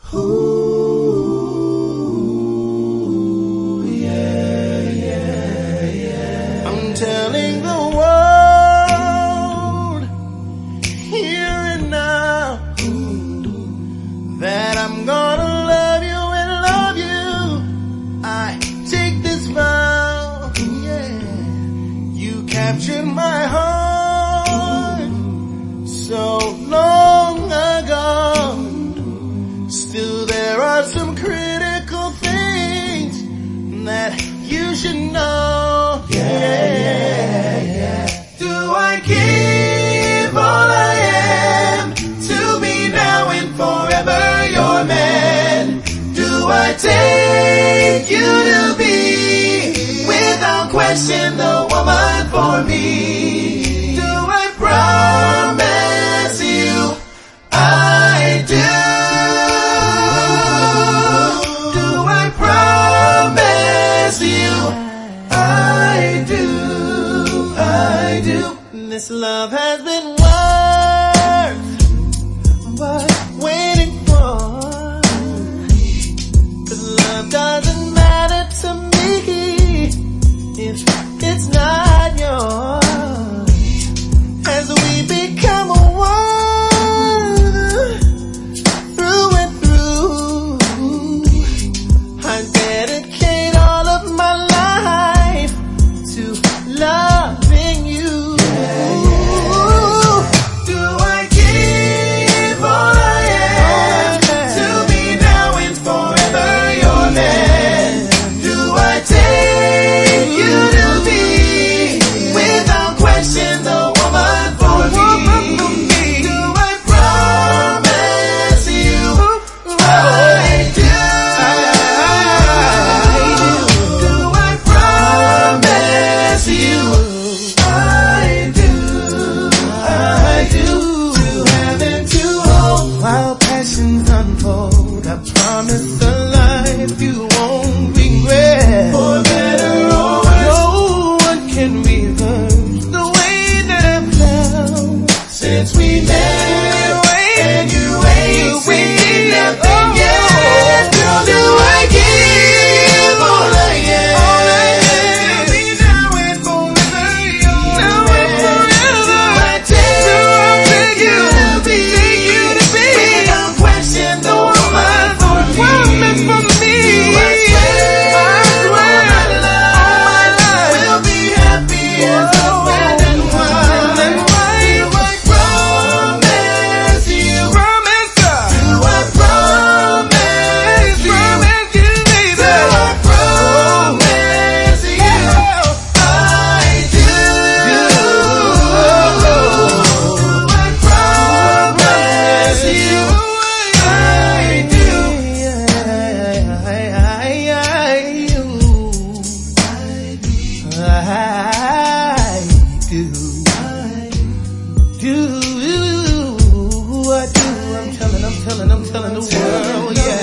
Ooh, yeah, yeah, yeah. I'm telling the world here and now that I'm gonna love you and love you. I take this vow, yeah. You captured my heart so long ago. Still there are some critical things that you should know. Yeah. Do I give all I am to be now and forever your man? Do I take you to be without question the woman for me? Do I promise you I do? I do. This love has been worth waiting for. 'Cause love doesn't matter to me if it's not yours. As we become one through and through, I dedicate all of my life to loving you. Do I give all I am to be now and forever your man? Do I take you to be without question the woman for me? Do I promise you I do? Do I promise you I do? To have and to hold while passions unfold. I promise the life you won't regret. For better or worse, no one can reverse the way that I've felt since we met. And you ain't seen nothing yet. Girl, do I give all I am to be now and forever your man? Do I take you to be without question the woman for me? Do I swear all my life will be happy as husband and wife? Do I promise you? Do I promise you? Do I promise you I do? Do I promise you I do? I do. I'm telling the world, yeah.